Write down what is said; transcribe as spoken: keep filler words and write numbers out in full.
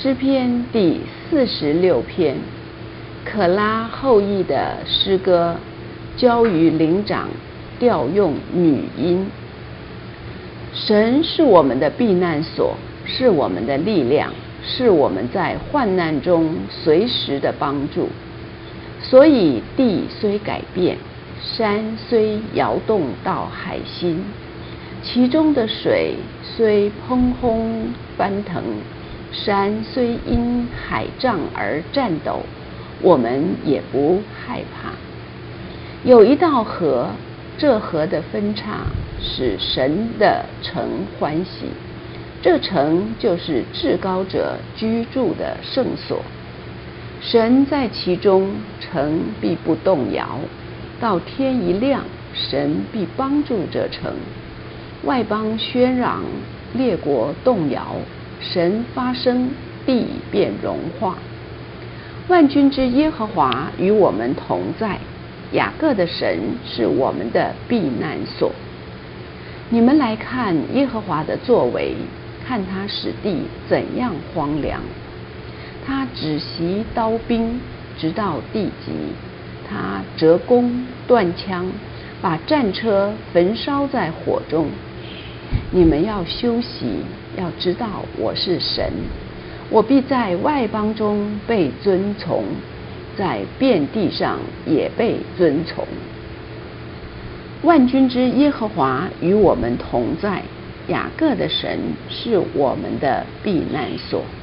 诗篇第四十六篇，可拉后裔的诗歌，交于灵长，调用女音。神是我们的避难所，是我们的力量，是我们在患难中随时的帮助。所以地虽改变，山虽摇动到海心，其中的水虽砰轰翻腾，山虽因海涨而颤抖，我们也不害怕。有一道河，这河的分叉使神的城欢喜，这城就是至高者居住的圣所。神在其中，城必不动摇。到天一亮，神必帮助这城。外邦喧嚷，列国动摇，神发声，地便融化。万军之耶和华与我们同在，雅各的神是我们的避难所。你们来看耶和华的作为，看他使地怎样荒凉。他止息刀兵，直到地极；他折弓断枪，把战车焚烧在火中。你们要休息，要知道我是神，我必在外邦中被尊崇，在遍地上也被尊崇。万军之耶和华与我们同在，雅各的神是我们的避难所。